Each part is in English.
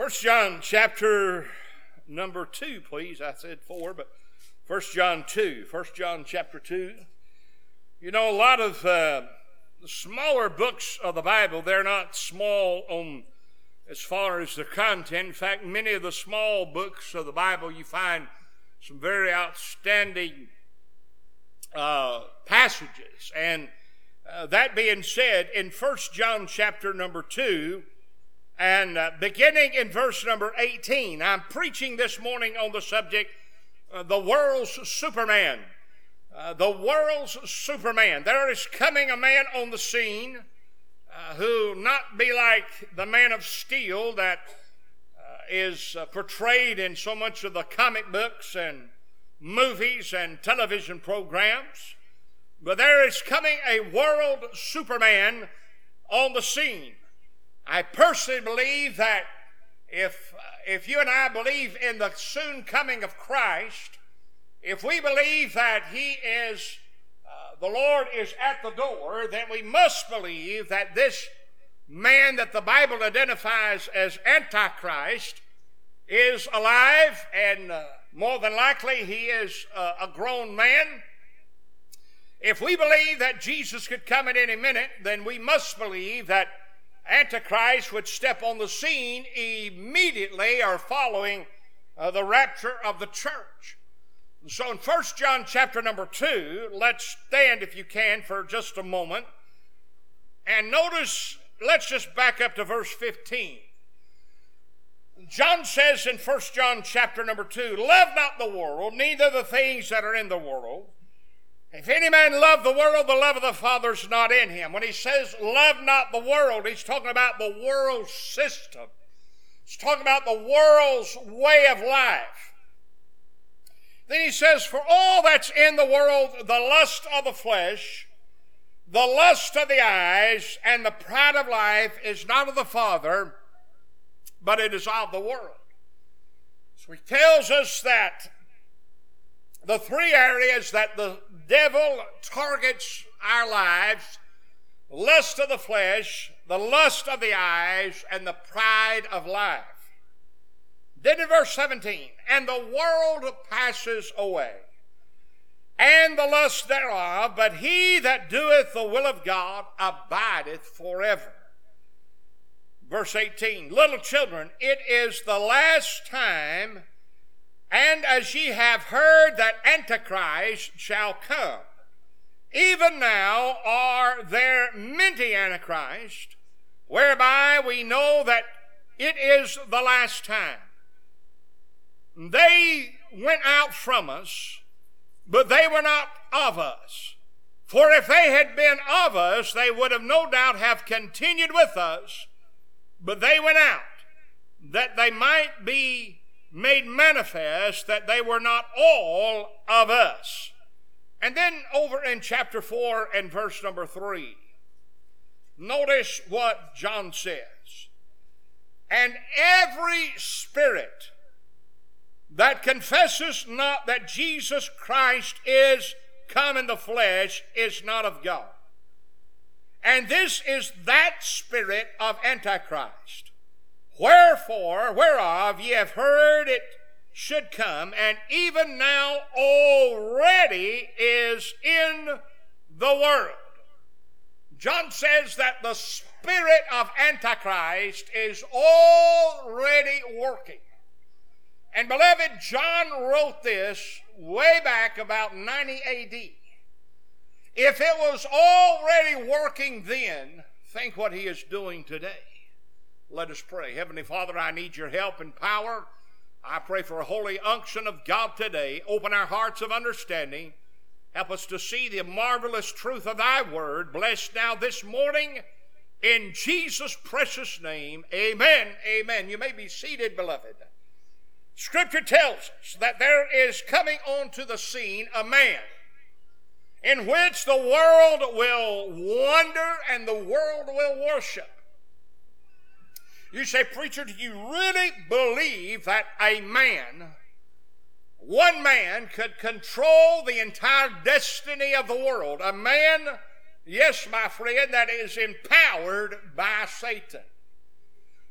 First John chapter number 2, please. I said 4, but First John 2. First John chapter 2. You know, a lot of the smaller books of the Bible, they're not small on as far as the content. In fact, many of the small books of the Bible, you find some very outstanding passages. And that being said, in First John chapter number 2, and beginning in verse number 18, I'm preaching this morning on the subject, the world's Superman. The world's Superman. There is coming a man on the scene who not be like the Man of Steel that is portrayed in so much of the comic books and movies and television programs, but there is coming a world Superman on the scene. I personally believe that if you and I believe in the soon coming of Christ, if we believe that He is, the Lord is at the door, then we must believe that this man that the Bible identifies as Antichrist is alive, and more than likely he is a grown man. If we believe that Jesus could come at any minute, then we must believe that Antichrist would step on the scene immediately or following the rapture of the church. So in 1 John chapter number 2, let's stand if you can for just a moment. And notice, let's just back up to verse 15. John says in 1 John chapter number 2, "Love not the world, neither the things that are in the world. If any man love the world, the love of the Father is not in him." When he says love not the world, he's talking about the world system. He's talking about the world's way of life. Then he says, "For all that's in the world, the lust of the flesh, the lust of the eyes, and the pride of life is not of the Father, but it is of the world." So he tells us that the three areas that the devil targets our lives: lust of the flesh, the lust of the eyes, and the pride of life. Then in verse 17, "And the world passes away, and the lust thereof, but he that doeth the will of God abideth forever." Verse 18, "Little children, it is the last time, and as ye have heard that Antichrist shall come, even now are there many Antichrists, whereby we know that it is the last time. They went out from us, but they were not of us. For if they had been of us, they would have no doubt have continued with us, but they went out, that they might be made manifest that they were not all of us." And then over in chapter 4 and verse number 3, notice what John says. "And every spirit that confesses not that Jesus Christ is come in the flesh is not of God. And this is that spirit of Antichrist, whereof ye have heard it should come, and even now already is in the world." John says that the spirit of Antichrist is already working. And beloved, John wrote this way back about 90 AD. If it was already working then, think what he is doing today. Let us pray. Heavenly Father, I need your help and power. I pray for a holy unction of God today. Open our hearts of understanding. Help us to see the marvelous truth of thy word. Bless now this morning in Jesus' precious name. Amen. Amen. You may be seated, beloved. Scripture tells us that there is coming onto the scene a man in which the world will wonder and the world will worship. You say, "Preacher, do you really believe that a man, one man, could control the entire destiny of the world?" A man, yes, my friend, that is empowered by Satan.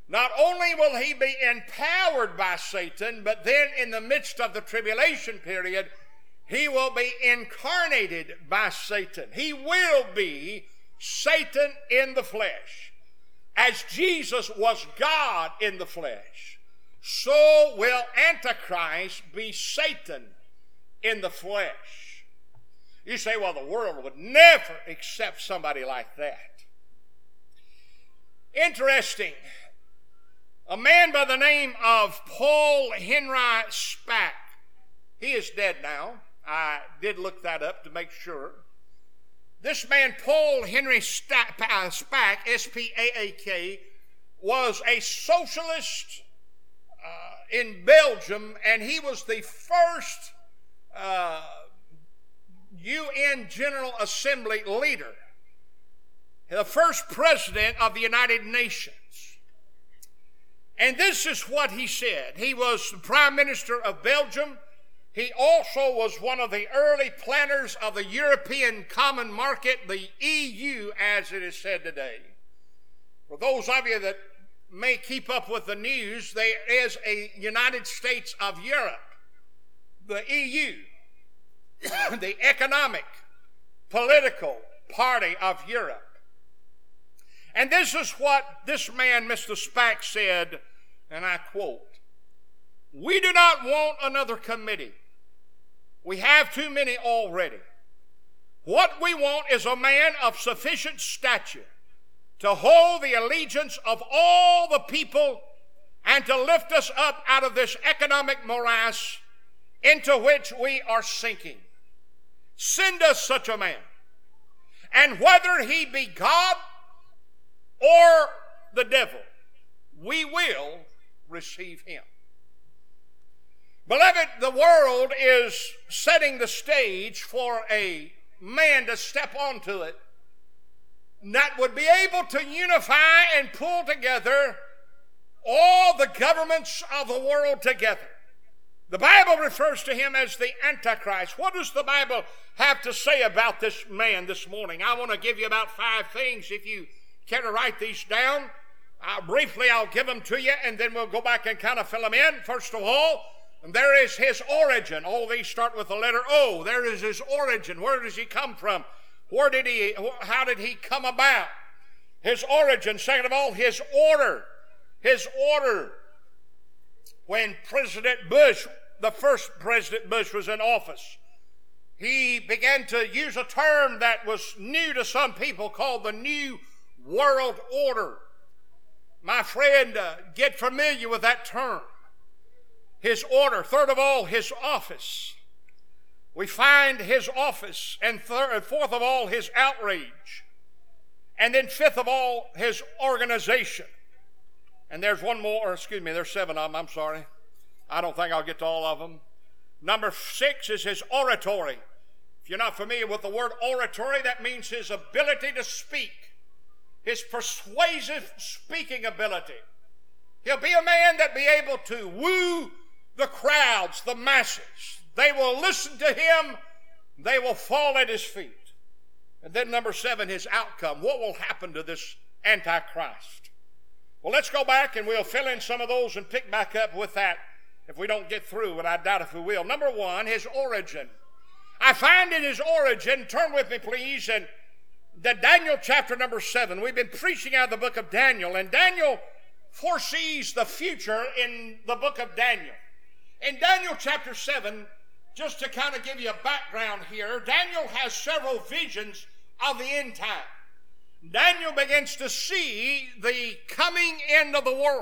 not only will he be empowered by Satan, but then in the midst of the tribulation period, he will be incarnated by Satan. He will be Satan in the flesh. As Jesus was God in the flesh, so will Antichrist be Satan in the flesh. You say, well, the world would never accept somebody like that. Interesting. A man by the name of Paul Henry Spack. He is dead now. I did look that up to make sure. This man, Paul Henry Spack, S-P-A-A-K, was a socialist in Belgium, and he was the first UN General Assembly leader, the first president of the United Nations. And this is what he said. He was the Prime Minister of Belgium. He also was one of the early planners of the European Common Market, the EU, as it is said today. For those of you that may keep up with the news, there is a United States of Europe, the EU, the economic, political party of Europe. And this is what this man, Mr. Spack, said, and I quote, "We do not want another committee. We have too many already. What we want is a man of sufficient stature to hold the allegiance of all the people and to lift us up out of this economic morass into which we are sinking. Send us such a man. And whether he be God or the devil, we will receive him." Beloved, the world is setting the stage for a man to step onto it that would be able to unify and pull together all the governments of the world together. The Bible refers to him as the Antichrist. What does the Bible have to say about this man this morning? I want to give you about 5 things. If you care to write these down, briefly I'll give them to you, and then we'll go back and kind of fill them in. First of all, there is his origin. All these start with the letter O. There is his origin. Where does he come from? How did he come about? His origin. Second of all, his order. His order. When President Bush, the first President Bush, was in office, he began to use a term that was new to some people called the New World Order. My friend, get familiar with that term. His order. Third of all, his office. We find his office. And fourth of all, his outrage. And then fifth of all, his organization. And there's one more, there's 7 of them, I'm sorry. I don't think I'll get to all of them. Number 6 is his oratory. If you're not familiar with the word oratory, that means his ability to speak. His persuasive speaking ability. He'll be a man that be able to woo the crowds, the masses. They will listen to him. They will fall at his feet. And then number 7, his outcome. What will happen to this Antichrist? Well, let's go back and we'll fill in some of those and pick back up with that if we don't get through, and I doubt if we will. Number 1, his origin. I find in his origin, turn with me please, and the Daniel chapter number 7. We've been preaching out of the book of Daniel, and Daniel foresees the future in the book of Daniel. In Daniel chapter 7, just to kind of give you a background here, Daniel has several visions of the end time. Daniel begins to see the coming end of the world.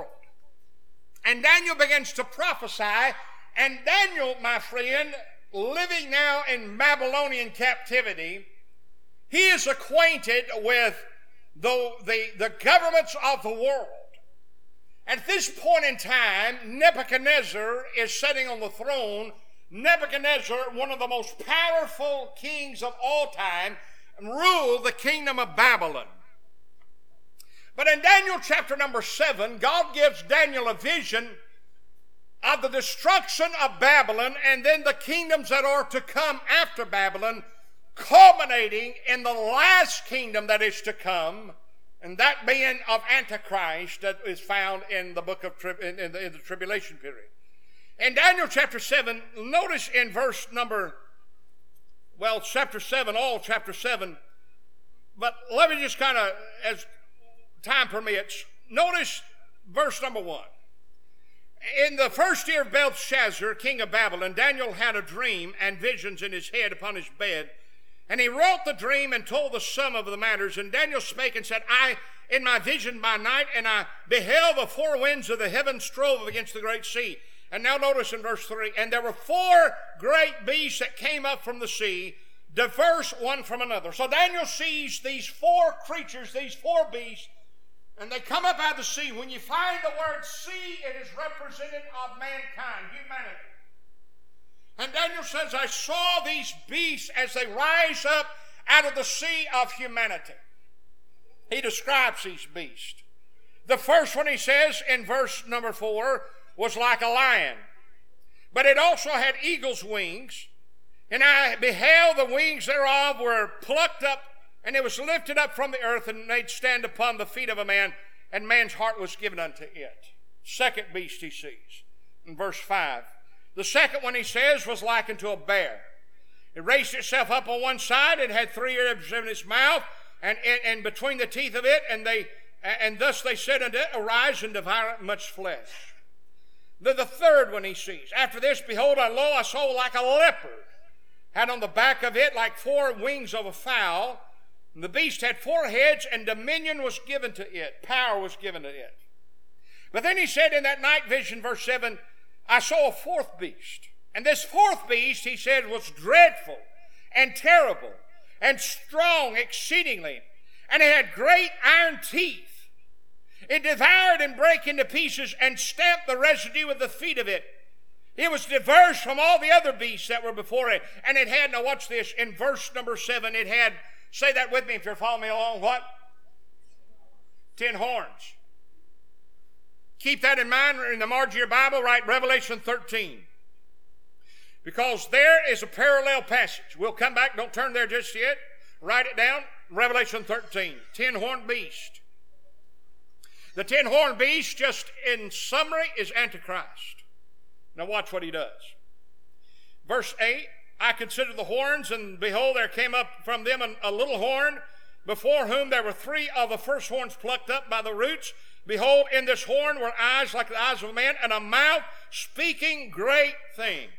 And Daniel begins to prophesy. And Daniel, my friend, living now in Babylonian captivity, he is acquainted with the governments of the world. At this point in time, Nebuchadnezzar is sitting on the throne. Nebuchadnezzar, one of the most powerful kings of all time, ruled the kingdom of Babylon. But in Daniel chapter number 7, God gives Daniel a vision of the destruction of Babylon and then the kingdoms that are to come after Babylon, culminating in the last kingdom that is to come, And that being of Antichrist that is found in the book of in the tribulation period. In Daniel chapter 7, notice in verse number, chapter 7, all chapter 7, but let me just kind of, as time permits, notice verse number 1. In the first year of Belshazzar, king of Babylon, Daniel had a dream and visions in his head upon his bed. And he wrote the dream and told the sum of the matters. And Daniel spake and said, I, in my vision by night, and I beheld the four winds of the heaven strove against the great sea. And now notice in verse 3, and there were four great beasts that came up from the sea, diverse one from another. So Daniel sees these four creatures, these four beasts, and they come up out of the sea. When you find the word sea, it is representative of mankind, humanity. And Daniel says, I saw these beasts as they rise up out of the sea of humanity. He describes these beasts. The first one, he says in verse number 4, was like a lion. But it also had eagle's wings. And I beheld the wings thereof were plucked up, and it was lifted up from the earth, and made stand upon the feet of a man, and man's heart was given unto it. Second beast he sees in verse 5. The second one, he says, was like unto a bear. It raised itself up on one side, and had three ribs in its mouth, and between the teeth of it, and thus they said unto it, arise and devour much flesh. The third one he sees. After this, behold, and lo, I saw like a leopard, had on the back of it like four wings of a fowl. And the beast had four heads, and dominion was given to it. Power was given to it. But then he said in that night vision, verse 7, I saw a fourth beast. And this fourth beast, he said, was dreadful and terrible and strong exceedingly. And it had great iron teeth. It devoured and brake into pieces and stamped the residue with the feet of it. It was diverse from all the other beasts that were before it. And it had, now watch this, in verse number 7, it had, say that with me if you're following me along, what? 10 horns. Keep that in mind in the margin of your Bible, write Revelation 13. Because there is a parallel passage. We'll come back, don't turn there just yet. Write it down, Revelation 13, 10-horned beast. The 10-horned beast, just in summary, is Antichrist. Now watch what he does. Verse 8, I considered the horns, and behold, there came up from them a little horn, before whom there were three of the first horns plucked up by the roots. Behold, in this horn were eyes like the eyes of a man, and a mouth speaking great things.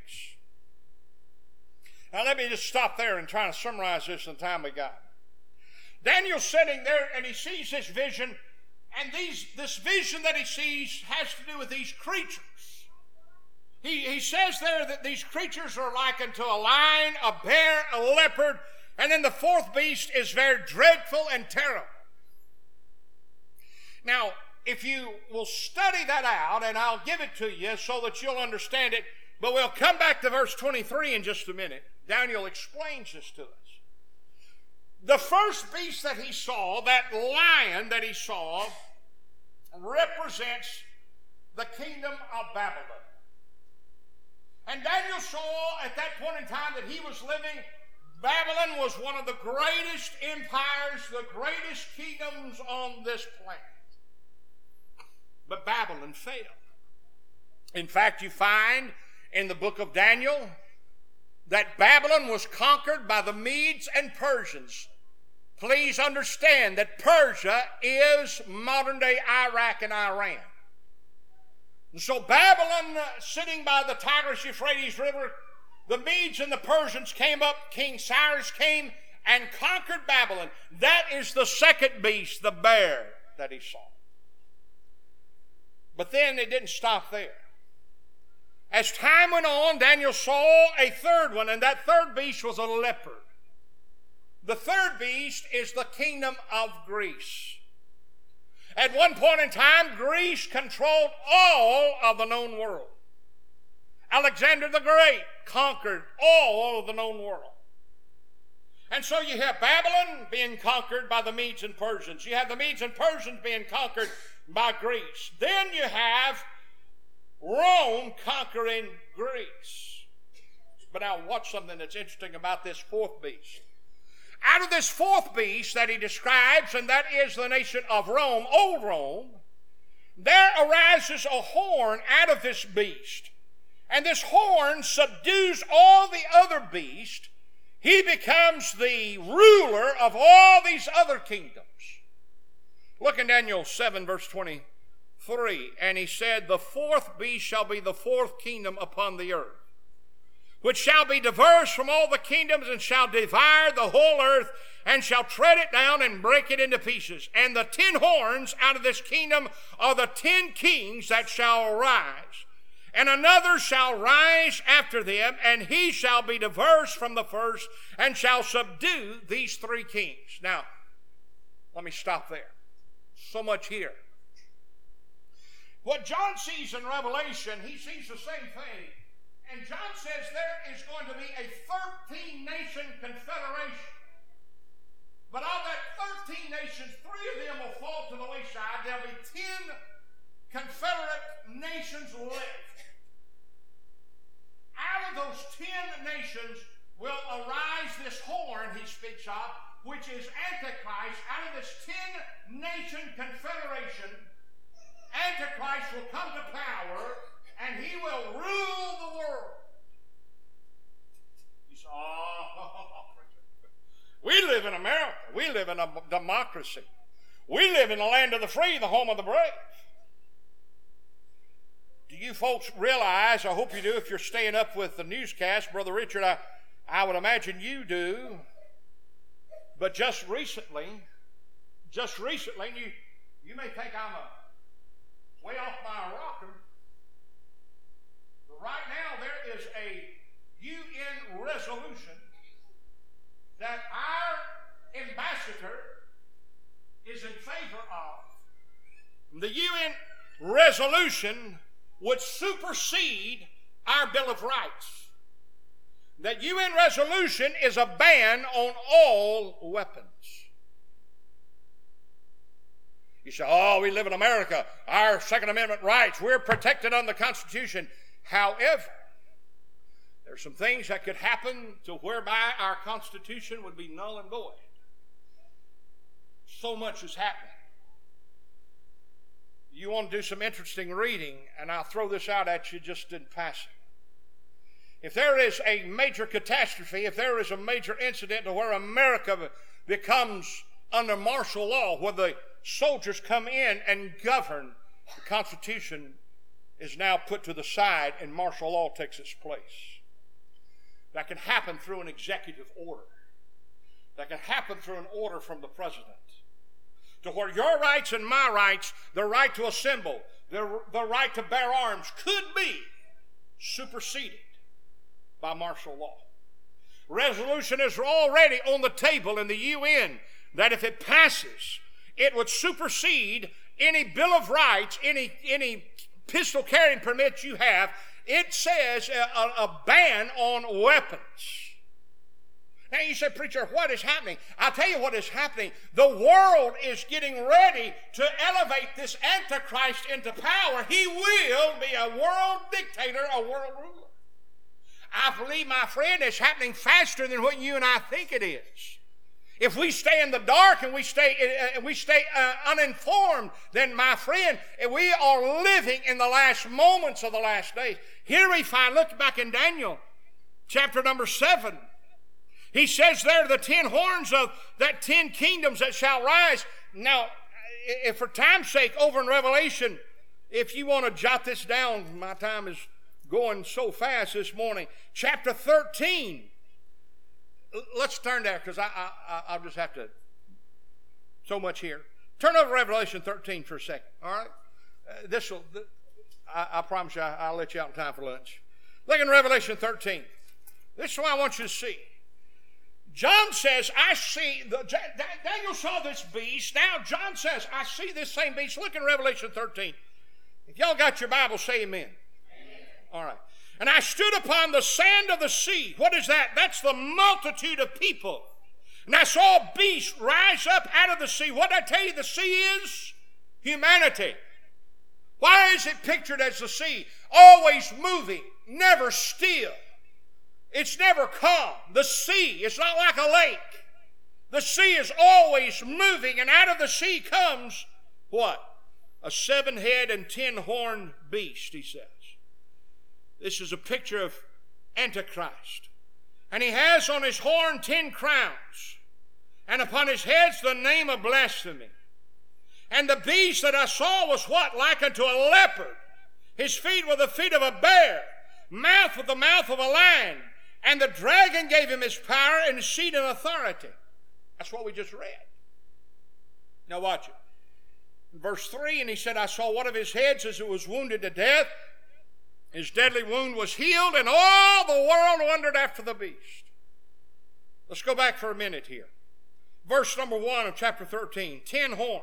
Now let me just stop there and try to summarize this in the time we got. Daniel's sitting there, and he sees this vision, and this vision that he sees has to do with these creatures. He says there that these creatures are likened to a lion, a bear, a leopard, and then the fourth beast is very dreadful and terrible. Now, if you will study that out, and I'll give it to you so that you'll understand it, but we'll come back to verse 23 in just a minute. Daniel explains this to us. The first beast that he saw, that lion that he saw, represents the kingdom of Babylon. And Daniel saw at that point in time that he was living, Babylon was one of the greatest empires, the greatest kingdoms on this planet. But Babylon failed. In fact, you find in the book of Daniel that Babylon was conquered by the Medes and Persians. Please understand that Persia is modern-day Iraq and Iran. And so Babylon, sitting by the Tigris-Euphrates River, the Medes and the Persians came up. King Cyrus came and conquered Babylon. That is the second beast, the bear, that he saw. But then it didn't stop there. As time went on, Daniel saw a third one, and that third beast was a leopard. The third beast is the kingdom of Greece. At one point in time, Greece controlled all of the known world. Alexander the Great conquered all of the known world. And so you have Babylon being conquered by the Medes and Persians. You have the Medes and Persians being conquered by Greece. Then you have Rome conquering Greece. But now watch something that's interesting about this fourth beast. Out of this fourth beast that he describes, and that is the nation of Rome, old Rome, there arises a horn out of this beast. And this horn subdues all the other beasts. He becomes the ruler of all these other kingdoms. Look in Daniel 7, verse 23. And he said, the fourth beast shall be the fourth kingdom upon the earth, which shall be diverse from all the kingdoms, and shall devour the whole earth, and shall tread it down and break it into pieces. And the 10 horns out of this kingdom are the 10 kings that shall arise. And another shall rise after them, and he shall be diverse from the first, and shall subdue these 3 kings. Now, let me stop there. So much here. What John sees in Revelation, he sees the same thing. And John says there is going to be a 13-nation confederation. But of that 13 nations, 3 of them will fall to the wayside. There'll be 10 confederate nations left. Out of those 10 nations will arise this horn he speaks of, which is Antichrist. Out of this 10-nation confederation, Antichrist will come to power, and he will rule the world. You say, we live in America. We live in a democracy. We live in the land of the free, the home of the brave. Do you folks realize, I hope you do if you're staying up with the newscast, Brother Richard, I would imagine you do, but just recently, you may think I'm way off my rocker, but right now there is a UN resolution that our ambassador is in favor of. The UN resolution would supersede our Bill of Rights. That UN resolution is a ban on all weapons. You say, we live in America, our Second Amendment rights, we're protected under the Constitution. However, there's some things that could happen to whereby our Constitution would be null and void. So much is happening. You want to do some interesting reading, and I'll throw this out at you just in passing. If there is a major catastrophe, if there is a major incident to where America becomes under martial law, where the soldiers come in and govern, the Constitution is now put to the side and martial law takes its place. That can happen through an executive order. That can happen through an order from the president. To where your rights and my rights, the right to assemble, the right to bear arms, could be superseded by martial law. Resolution is already on the table in the UN that if it passes, it would supersede any Bill of Rights, any pistol carrying permit you have. It says a ban on weapons. Now you say, preacher, what is happening? I'll tell you what is happening. The world is getting ready to elevate this Antichrist into power. He will be a world dictator, a world ruler. I believe, my friend, it's happening faster than what you and I think it is. If we stay in the dark and we stay uninformed, then, my friend, we are living in the last moments of the last days. Here we find, look back in Daniel, chapter number 7. He says there, the 10 horns of that 10 kingdoms that shall rise. Now, if for time's sake, over in Revelation, if you want to jot this down, my time is going so fast this morning. Chapter 13. Let's turn there because I'll just have to, so much here. Turn over to Revelation 13 for a second, all right? I promise you I'll let you out in time for lunch. Look in Revelation 13. This is what I want you to see. John says, Daniel saw this beast. Now John says, I see this same beast. Look in Revelation 13. If y'all got your Bible, say amen. Amen. All right. And I stood upon the sand of the sea. What is that? That's the multitude of people. And I saw a beast rise up out of the sea. What did I tell you the sea is? Humanity. Why is it pictured as the sea? Always moving, never still. It's never calm. The sea, it's not like a lake. The sea is always moving, and out of the sea comes what? A 7-head and 10-horned beast, he says. This is a picture of Antichrist. And he has on his horn 10 crowns, and upon his heads the name of blasphemy. And the beast that I saw was what? Like unto a leopard. His feet were the feet of a bear, mouth with the mouth of a lion. And the dragon gave him his power and seat and authority. That's what we just read. Now watch it. In verse 3, and he said, I saw one of his heads as it was wounded to death. His deadly wound was healed, and all the world wondered after the beast. Let's go back for a minute here. Verse number 1 of chapter 13, 10 horns.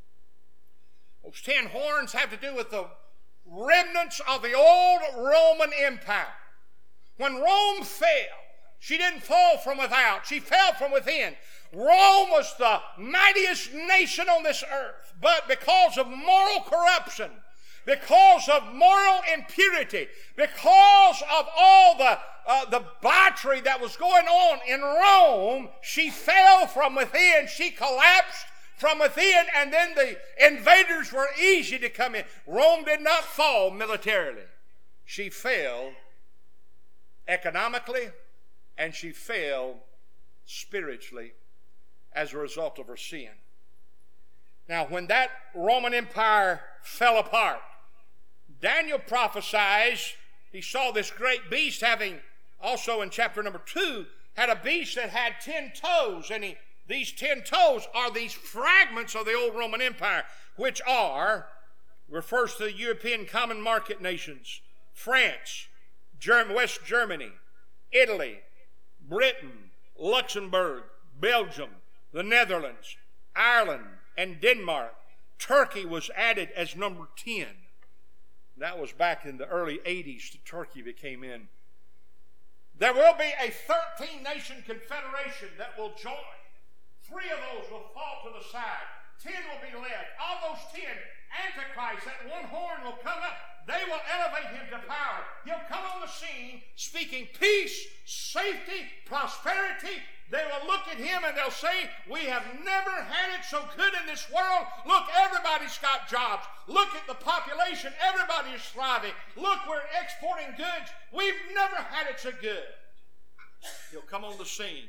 Those 10 horns have to do with the remnants of the old Roman Empire. When Rome fell, she didn't fall from without, she fell from within. Rome was the mightiest nation on this earth, but because of moral corruption, because of moral impurity, because of all the debauchery that was going on in Rome, she fell from within. She collapsed from within, and then the invaders were easy to come in. Rome did not fall militarily. She fell economically, and she fell spiritually as a result of her sin. Now, when that Roman Empire fell apart, Daniel prophesies, he saw this great beast having, also in chapter number 2, had a beast that had 10 toes, and these 10 toes are these fragments of the old Roman Empire, which refers to the European common market nations, France, West Germany, Italy, Britain, Luxembourg, Belgium, the Netherlands, Ireland, and Denmark. Turkey was added as number 10. That was back in the early 80s that Turkey became in. There will be a 13-nation confederation that will join. 3 of those will fall to the side. 10 will be left. Of those 10, Antichrist, that one horn will come up. They will elevate him to power. He'll come on the scene speaking peace, safety, prosperity. They will look at him and they'll say, we have never had it so good in this world. Look, everybody's got jobs. Look at the population. Everybody is thriving. Look, we're exporting goods. We've never had it so good. He'll come on the scene,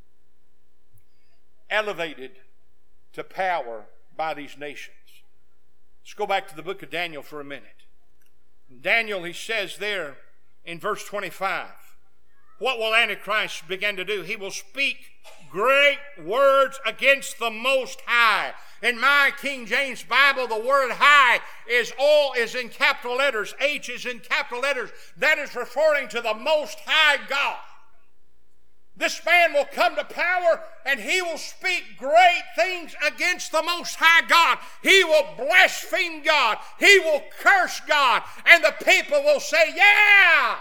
elevated to power by these nations. Let's go back to the book of Daniel for a minute. Daniel, he says there in verse 25, what will Antichrist begin to do? He will speak great words against the Most High. In my King James Bible, the word high is in capital letters. H is in capital letters. That is referring to the Most High God. This man will come to power and he will speak great things against the Most High God. He will blaspheme God. He will curse God. And the people will say, yeah!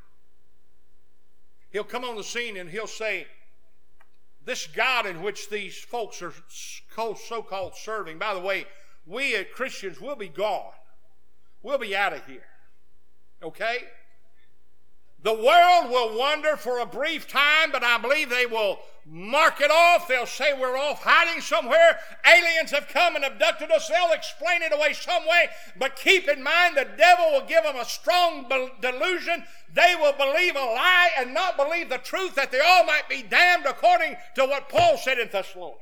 He'll come on the scene and he'll say, this God in which these folks are so-called serving, by the way, we as Christians will be gone. We'll be out of here. Okay? The world will wonder for a brief time, but I believe they will mark it off. They'll say we're off hiding somewhere. Aliens have come and abducted us. They'll explain it away some way. But keep in mind, the devil will give them a strong delusion. They will believe a lie and not believe the truth, that they all might be damned, according to what Paul said in Thessalonians.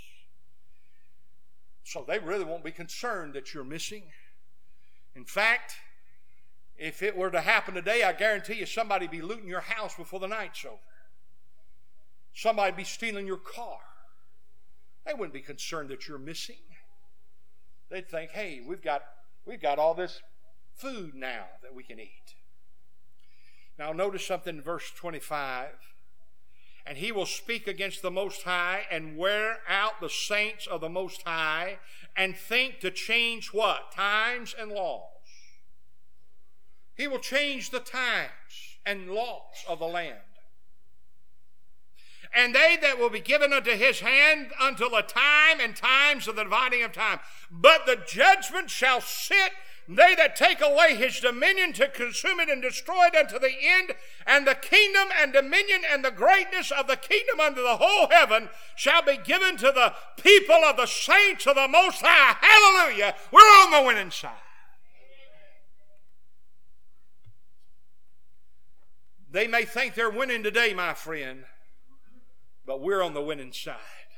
So they really won't be concerned that you're missing. In fact, if it were to happen today, I guarantee you somebody would be looting your house before the night's over. Somebody would be stealing your car. They wouldn't be concerned that you're missing. They'd think, hey, we've got all this food now that we can eat. Now notice something in verse 25. And he will speak against the Most High and wear out the saints of the Most High and think to change what? Times and laws. He will change the times and laws of the land. And they that will be given unto his hand until the time and times of the dividing of time. But the judgment shall sit they that take away his dominion to consume it and destroy it unto the end, and the kingdom and dominion and the greatness of the kingdom under the whole heaven shall be given to the people of the saints of the Most High. Hallelujah. We're on the winning side. They may think they're winning today, my friend, but we're on the winning side.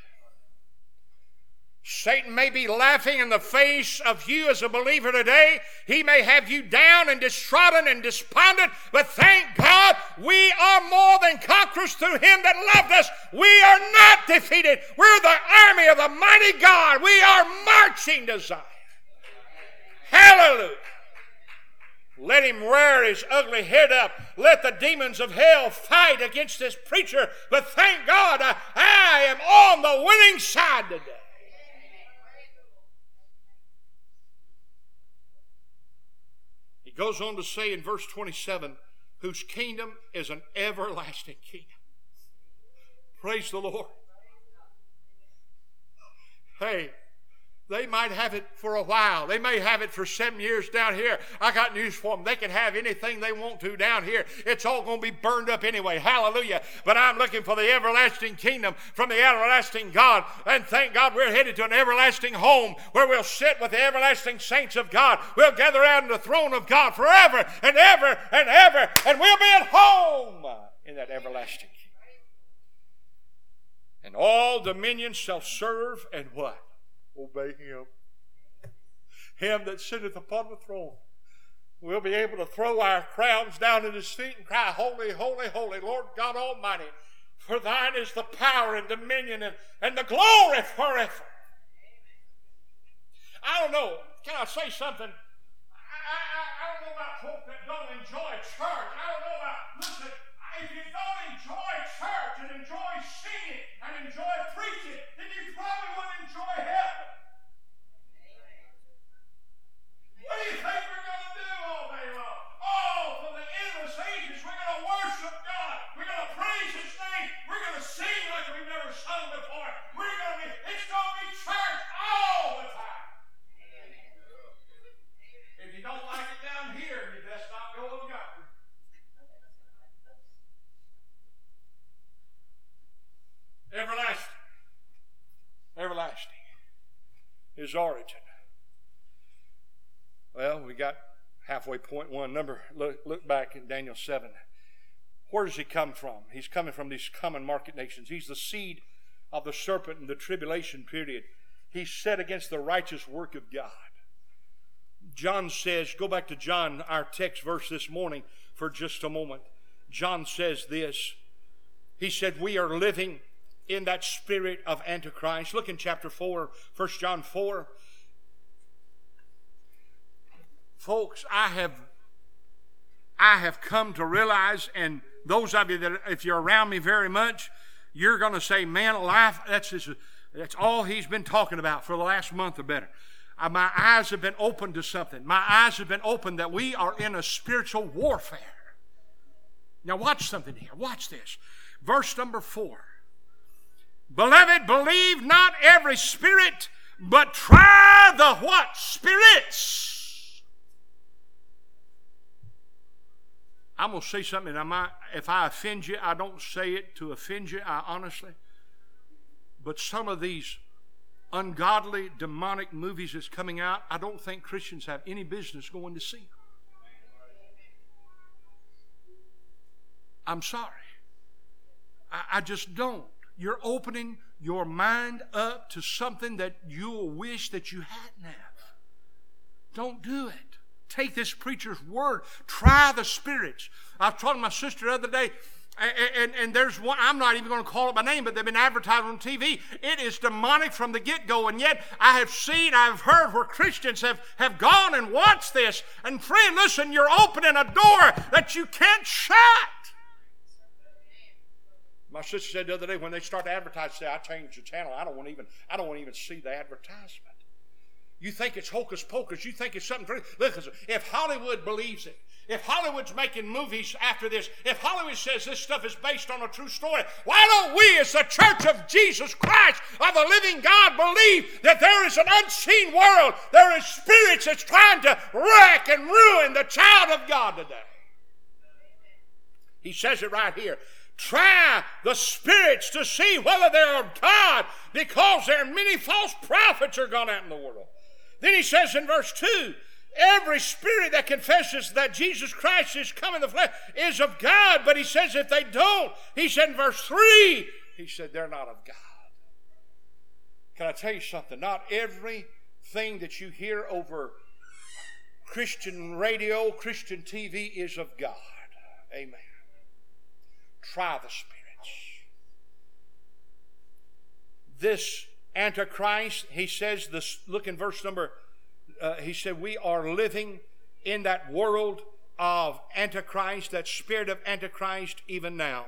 Satan may be laughing in the face of you as a believer today. He may have you down and distrodden and despondent, but thank God we are more than conquerors through him that loved us. We are not defeated. We're the army of the mighty God. We are marching to Zion. Hallelujah. Let him rear his ugly head up. Let the demons of hell fight against this preacher. But thank God I am on the winning side today. He goes on to say in verse 27, whose kingdom is an everlasting kingdom. Praise the Lord. Hey, they might have it for a while. They may have it for 7 years down here. I got news for them. They can have anything they want to down here. It's all going to be burned up anyway. Hallelujah. But I'm looking for the everlasting kingdom from the everlasting God. And thank God we're headed to an everlasting home where we'll sit with the everlasting saints of God. We'll gather around the throne of God forever and ever and ever. And we'll be at home in that everlasting kingdom. And all dominions shall serve and what? Obey him. Him that sitteth upon the throne. We'll be able to throw our crowns down at his feet and cry, holy, holy, holy, Lord God Almighty. For thine is the power and dominion and the glory forever. I don't know. Can I say something? I don't know about folk that don't enjoy church. I don't know about, listen, if you don't enjoy church and enjoy singing and enjoy preaching, then you probably wouldn't enjoy heaven. What do you think we're going to do all day long? Oh, for the endless ages, we're going to worship God. We're going to praise his name. We're going to sing like we've never sung before. It's going to be church all the time. If you don't like it down here, you best not go to God. Everlasting. Everlasting. His origin. Well, we got halfway point one. Look back in Daniel 7. Where does he come from? He's coming from these common market nations. He's the seed of the serpent in the tribulation period. He's set against the righteous work of God. John says, go back to John, our text verse this morning for just a moment. John says this. He said, we are living in that spirit of Antichrist. Look in chapter 4, 1 John 4. Folks, I have come to realize, and those of you that if you're around me very much, you're going to say, man, life, that's all he's been talking about for the last month or better. My eyes have been opened to something. My eyes have been opened that we are in a spiritual warfare. Now watch something here. Watch this. Verse number 4. Beloved, believe not every spirit, but try the what? Spirits. I'm going to say something, if I offend you, I don't say it to offend you, honestly. But some of these ungodly, demonic movies that's coming out, I don't think Christians have any business going to see them. I'm sorry. I just don't. You're opening your mind up to something that you'll wish that you hadn't have. Don't do it. Take this preacher's word. Try the spirits. I was talking to my sister the other day, and there's one, I'm not even going to call it by name, but they've been advertised on TV. It is demonic from the get-go, and yet I've heard where Christians have gone and watched this. And friend, listen, you're opening a door that you can't shut. My sister said the other day, when they start to advertise, say, I changed the channel. I don't want to even see the advertisement. You think it's hocus pocus. You think it's something true. Look, if Hollywood believes it, if Hollywood's making movies after this, if Hollywood says this stuff is based on a true story, why don't we as the Church of Jesus Christ of the living God believe that there is an unseen world, there is spirits that's trying to wreck and ruin the child of God today? He says it right here. Try the spirits to see whether they're of God, because there are many false prophets are gone out in the world. Then he says in verse 2, every spirit that confesses that Jesus Christ is come in the flesh is of God. But he says if they don't, he said in verse 3, he said they're not of God. Can I tell you something? Not everything that you hear over Christian radio, Christian TV is of God. Amen. Try the spirits. This Antichrist, he says, look in verse number, he said, we are living in that world of Antichrist, that spirit of Antichrist even now.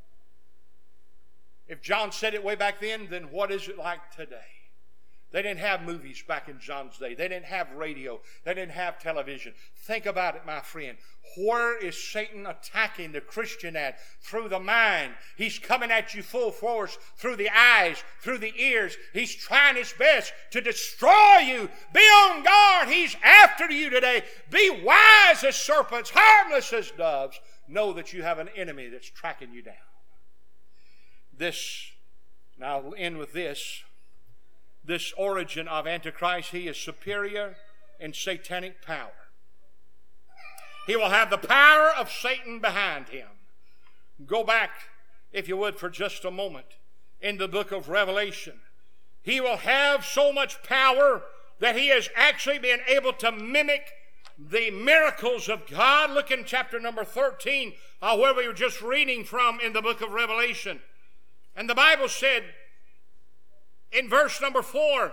If John said it way back then what is it like today? They didn't have movies back in John's day. They didn't have radio. They didn't have television. Think about it, my friend. Where is Satan attacking the Christian at? Through the mind. He's coming at you full force through the eyes, through the ears. He's trying his best to destroy you. Be on guard. He's after you today. Be wise as serpents, harmless as doves. Know that you have an enemy that's tracking you down. Now I'll end with this. This origin of Antichrist, he is superior in satanic power. He will have the power of Satan behind him. Go back, if you would, for just a moment in the book of Revelation. He will have so much power that he has actually been able to mimic the miracles of God. Look in chapter number 13, where we were just reading from in the book of Revelation. And the Bible said, in verse number 4,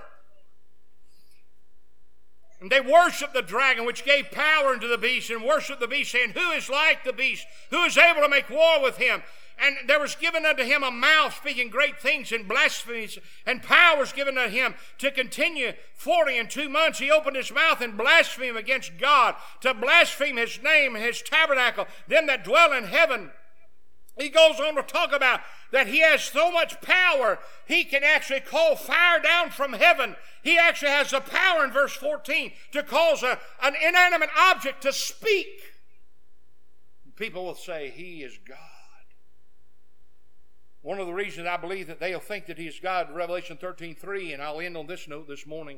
and they worshiped the dragon, which gave power unto the beast, and worshiped the beast, saying, who is like the beast? Who is able to make war with him? And there was given unto him a mouth speaking great things and blasphemies, and power was given unto him to continue 42 months. He opened his mouth and blasphemed against God, to blaspheme his name and his tabernacle, them that dwell in heaven. He goes on to talk about that he has so much power, he can actually call fire down from heaven. He actually has the power in verse 14 to cause an inanimate object to speak. People will say, he is God. One of the reasons I believe that they'll think that he is God, Revelation 13:3, and I'll end on this note this morning.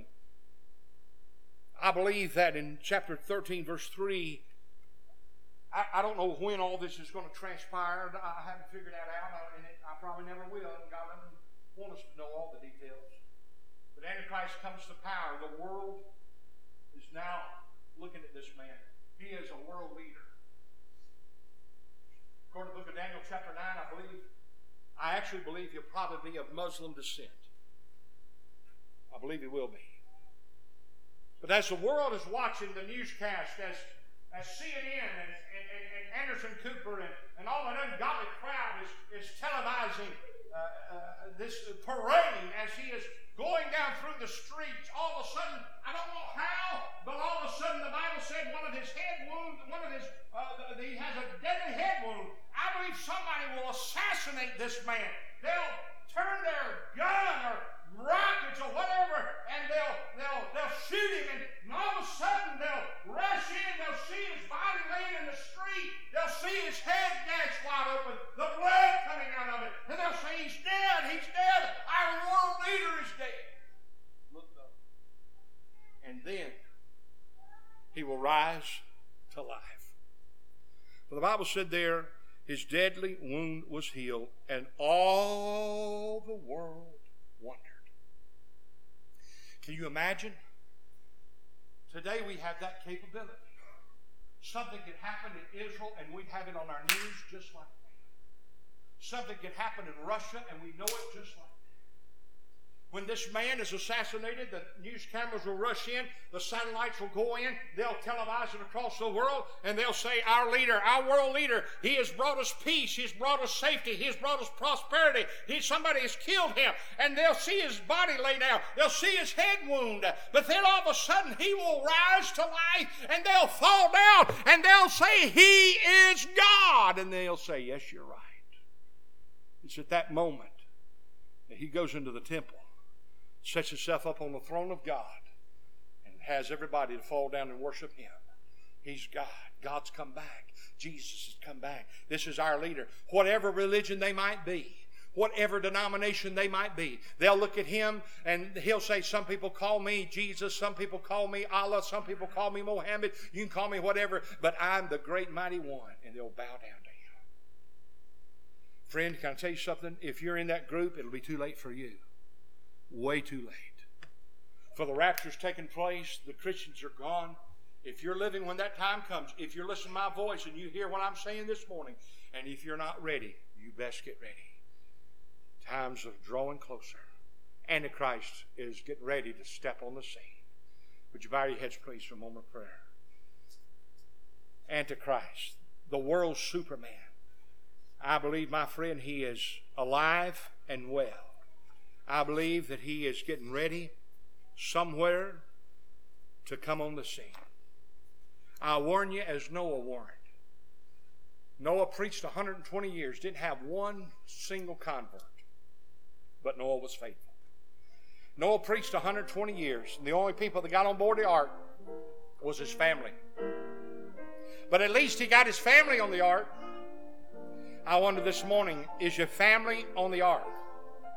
I believe that in chapter 13, verse 3, I don't know when all this is going to transpire. I haven't figured that out, and I probably never will. God doesn't want us to know all the details. But Antichrist comes to power. The world is now looking at this man. He is a world leader. According to the book of Daniel, chapter 9, I actually believe he'll probably be of Muslim descent. I believe he will be. But as the world is watching the newscast, as CNN and Anderson Cooper and all that ungodly crowd is televising this parade as he is going down through the streets, all of a sudden, I don't know how, but all of a sudden the Bible said one of his head wounds, he has a deadly head wound. I believe somebody will assassinate this man. They'll turn their gun or rockets or whatever, and they'll shoot him, and all of a sudden they'll rush in, they'll see his body laying in the street, they'll see his head gashed wide open, the blood coming out of it, and they'll say, he's dead, our world leader is dead. Look up. And then he will rise to life. Well, the Bible said there, his deadly wound was healed, and all the world wondered. Can you imagine? Today we have that capability. Something could happen in Israel and we'd have it on our news just like that. Something could happen in Russia and we know it just like that. When this man is assassinated, the news cameras will rush in, the satellites will go in, they'll televise it across the world, and they'll say, our leader, our world leader, he has brought us peace, he's brought us safety, he's brought us prosperity, somebody has killed him, and they'll see his body lay down, they'll see his head wound, but then all of a sudden he will rise to life, and they'll fall down, and they'll say, he is God, and they'll say, yes, you're right. It's at that moment that he goes into the temple, sets himself up on the throne of God, and has everybody to fall down and worship him. He's God. God's come back. Jesus has come back. This is our leader. Whatever religion they might be, whatever denomination they might be, they'll look at him and he'll say, some people call me Jesus, some people call me Allah, some people call me Mohammed, you can call me whatever, but I'm the great mighty one, and they'll bow down to him. Friend, can I tell you something? If you're in that group, it'll be too late for you. Way too late. For the rapture's taken place, the Christians are gone. If you're living when that time comes, if you're listening to my voice and you hear what I'm saying this morning, and if you're not ready, you best get ready. Times are drawing closer. Antichrist is getting ready to step on the scene. Would you bow your heads, please, for a moment of prayer? Antichrist, the world's Superman. I believe, my friend, he is alive and well. I believe that he is getting ready somewhere to come on the scene. I warn you as Noah warned. Noah preached 120 years, didn't have one single convert, but Noah was faithful. Noah preached 120 years, and the only people that got on board the ark was his family. But at least he got his family on the ark. I wonder this morning, is your family on the ark?